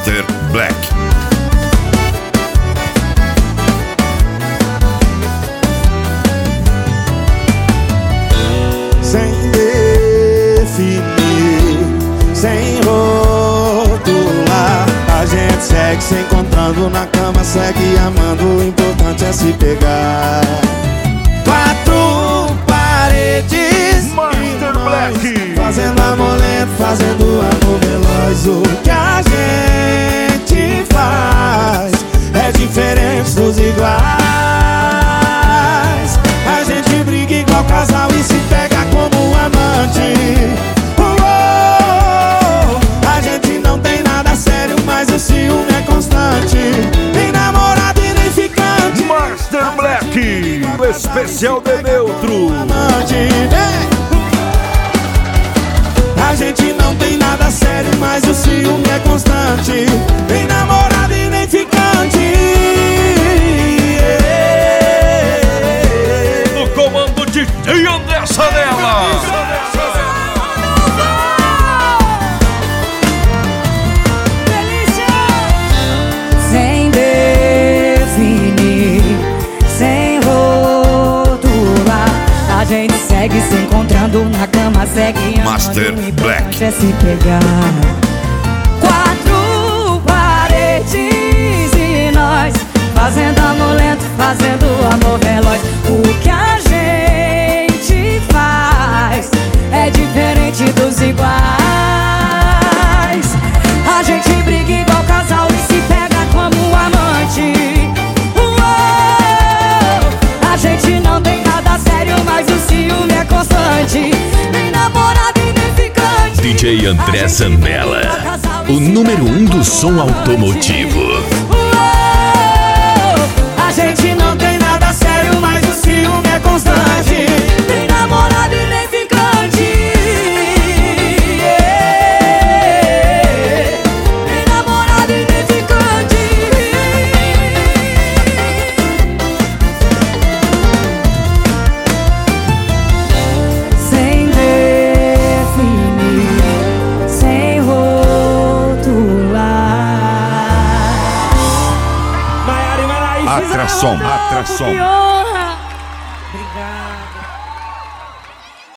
Master Black. Sem definir, sem rotular, a gente segue se encontrando na cama, segue amando, o importante é se pegar. Quatro paredes, Master Black, fazendo amor lento, fazendo amor veloz. O que a gente faz é diferente dos iguais. A gente briga igual casal e se pega como amante. A gente não tem nada sério, mas o ciúme é constante. Nem namorado e nem ficante. Master Black, o especial de neutro. A gente não tem nada sério, mas o ciúme é constante. Nem namorado e nem ficante. No comando de André Sanella. Sem definir, sem rotular, a gente segue se encontrando na cama, segue amando, Master o Black. importante é se pegar. Quatro paredes e nós fazendo amor lento, fazendo amor veloz. O que a gente faz é diferente dos iguais. A gente briga igual casal e se pega como amante. A gente não tem nada sério, mas o ciúme é constante. Nem namorado e nem ficante. DJ André Sanella, o número 1 do som automotivo. A gente não tem nada sério, mas o ciúme é constante. Nem namorado e nem ficante. Nem namorado e nem ficante. Sem definir, sem rotular. Atração, atração.